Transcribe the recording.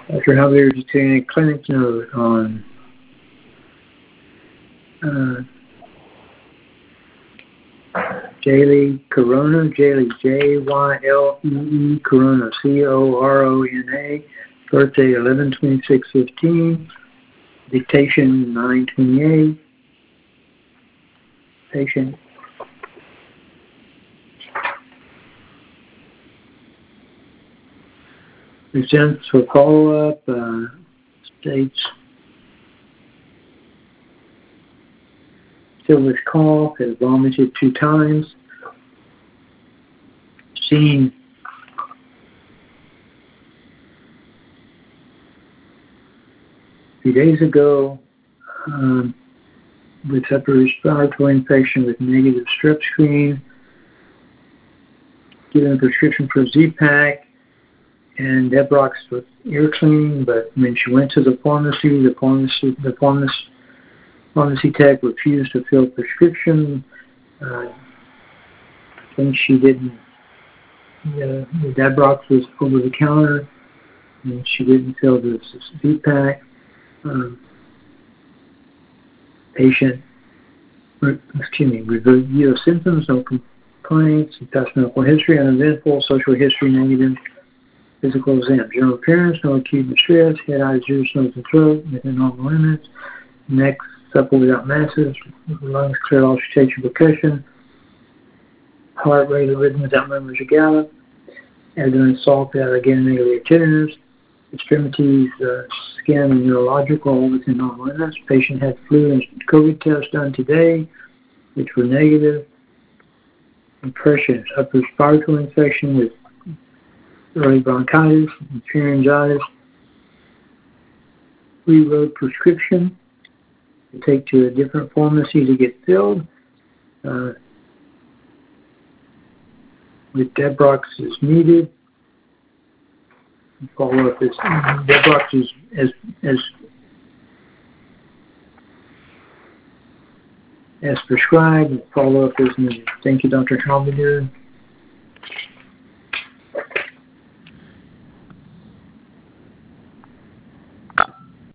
Dr. Javier is taking a clinic note on Jaylee Corona, Jaylee, Jylee Corona, Corona, birthday 11/26/15, dictation 9/28, patient. Presents for follow-up, states still with cough, has vomited 2 times, seen a few days ago with upper respiratory infection with negative strep screen, given a prescription for Z-Pak and Debrox with ear cleaning, but when she went to the pharmacy tech refused to fill prescription. I think she didn't, the Debrox was over the counter, and she didn't fill the Z-Pak. Patient, review of symptoms, no complaints, past medical history, uneventful, social history negative, physical exam, general appearance, no acute distress, head, eyes, ears, nose, and throat, within normal limits, neck supple without masses, lungs clear, auscultation, percussion, heart rate or rhythm without murmurs or gallop, abdomen soft without again negative tenderness, extremities, skin, and neurological, all within normal limits. Patient had flu and COVID tests done today, which were negative. Impressions, upper respiratory infection with early bronchitis, pharyngitis. Rewrote prescription to take to a different pharmacy to get filled. With Debrox is needed. Follow up is Debrox is as prescribed. Follow up is needed. Thank you, Dr. Halberdier.